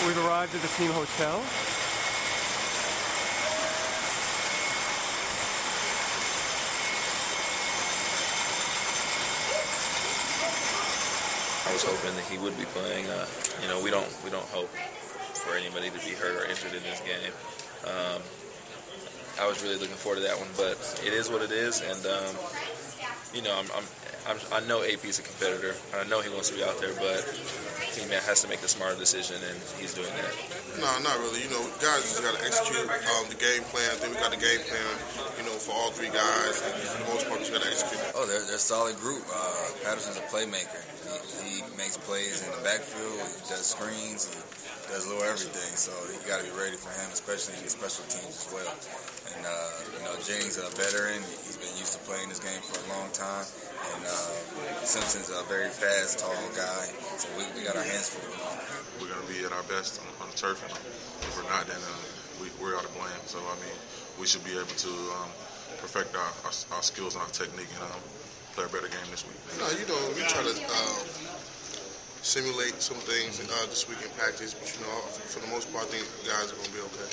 We've arrived at the team hotel. I was hoping that he would be playing. We don't hope for anybody to be hurt or injured in this game. I was really looking forward to that one, but it is what it is, and I know AP is a competitor. I know he wants to be out there, but he has to make the smarter decision, and he's doing that. No, not really. Guys just got to execute the game plan. I think we got the game plan, for all three guys, and for the most part, we just got to execute it. Oh, they're a solid group. Patterson's a playmaker. He makes plays in the backfield. He does screens. He does a little everything. So you got to be ready for him, especially in the special teams as well. And Jennings is a veteran. He's been used to playing this game for a long time. And Simpson's a very fast, tall guy. So we got our hands full. We're going to be at our best on the turf, and if we're not, then we're out of blame. So, we should be able to perfect our skills and our technique and play a better game this week. We try to simulate some things this week in practice, but, for the most part, I think guys are going to be okay.